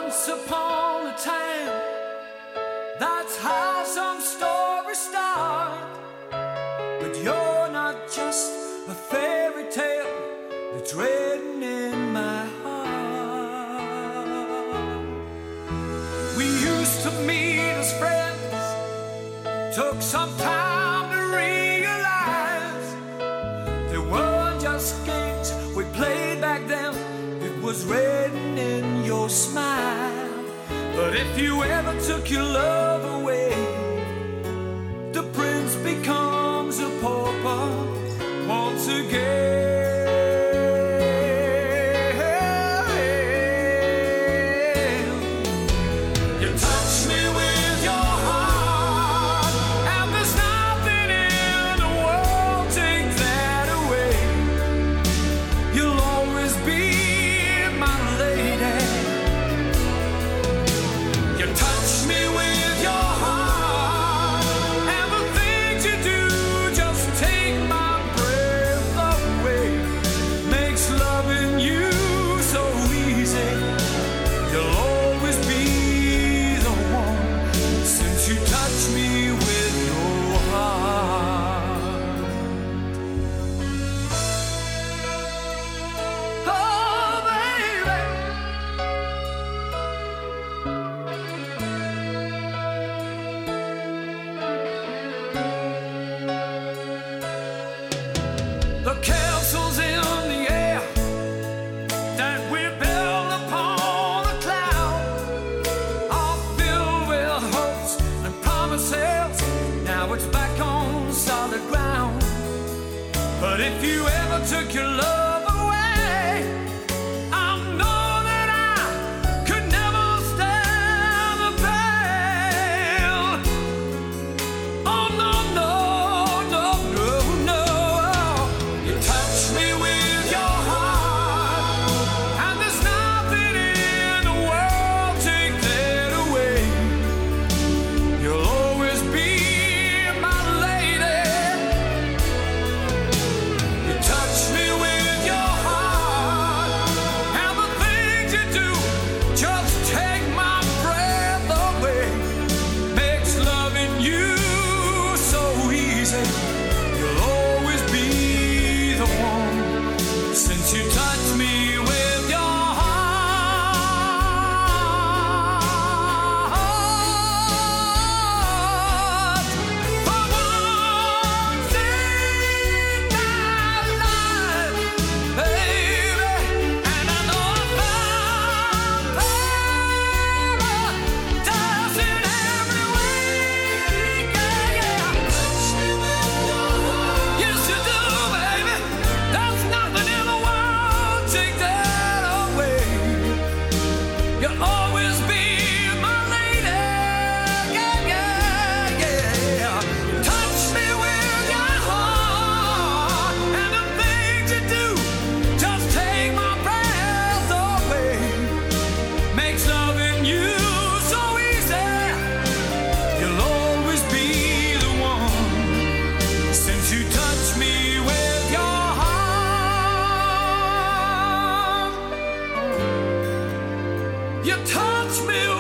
Once upon a time, that's how some stories start. But you're not just a fairy tale that's written in my heart. We used to meet as friends, took some time to realize they weren't just games we played back then. It was written in your smile. But if you ever took your love away, the prince becomes a pauper once again. You touch me with your heart, and there's nothing in the world take that away. You'll always be my lady. You touch me with your heart, and the things you do just take my breath away. Makes loving you so easy. You'll always be the one, since you touch me with your heart. Oh, baby. The castles in the air that we build upon a cloud are filled with hopes and promises. Now it's back on solid ground. But if you ever took your love away, I know that I could never stand the pain. Oh no, no, no, no, no. You touch me with your heart, and there's nothing in the world take that away. You'll always be my lady. You touch me with your heart, and the things you do just take my breath away. Makes loving you so easy. You'll always be the one, since you touch me with your heart. For once in my life, baby, and I know I found paradise in every way. Yeah, yeah. Touch me with your heart. Yes, you do, baby. There's nothing in the world take that away. You'll always be my lady. Yeah, yeah, yeah. Touch me with your heart, and the things you do just take my breath away. Makes loving you so easy. You'll always be the one, since you touch me with your heart. You touch me